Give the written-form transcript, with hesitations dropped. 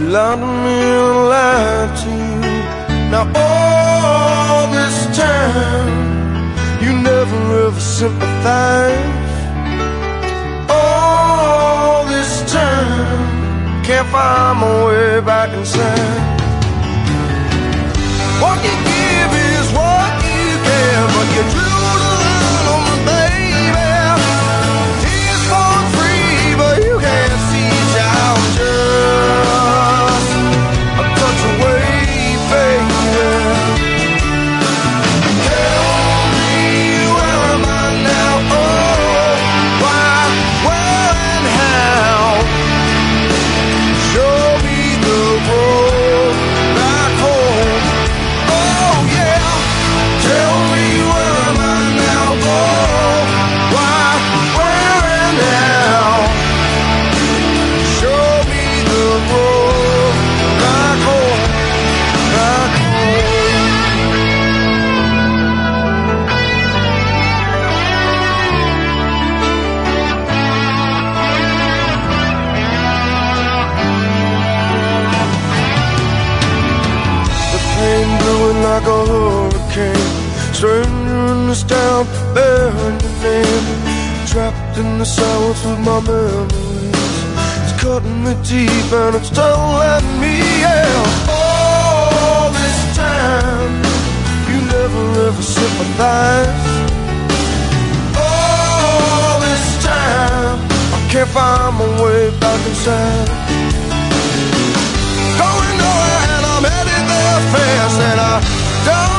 lied to me and lied to you. Now all this time you never ever sympathize. All this time can't find my way back inside. What you give is what you get, but you drew the line on me, baby. Tears for free, but you can't see I'm just a touch away, baby. Tell me, where am I now? Oh, why, where and how? Show me the road back home. Oh yeah, tell me, where am I now? Oh, why, where and how? Show me the road back home, back home. The pain brewing like a hurricane, stranger in this town, bearing your name. Trapped in the silence with my memories, it's cutting me deep and it's telling me, yeah. All this time you never ever sympathize. All this time I can't find my way back inside. Going nowhere and I'm headed there fast, and I don't